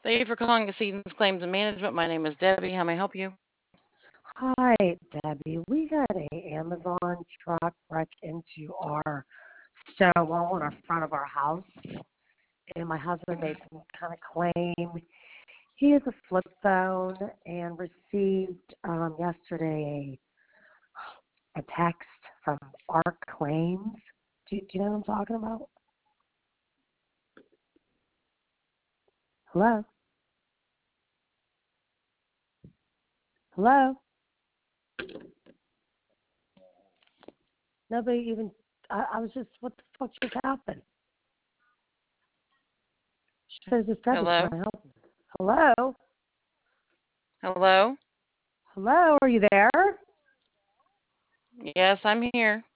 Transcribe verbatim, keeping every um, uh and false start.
Thank you for calling Accedents Claims and Management. My name is Debbie. How may I help you? Hi, Debbie. We had a Amazon truck wreck into our stone wall in our front of our house, and my husband made some kind of claim. He has a flip phone and received um, yesterday a, a text from Arc Claims. Do, do you know what I'm talking about? Hello? Hello? Nobody even, I, I was just, what the fuck just happened? She said, just Debbie, can Hello? I help you? Hello? Hello? Hello, are you there? Yes, I'm here.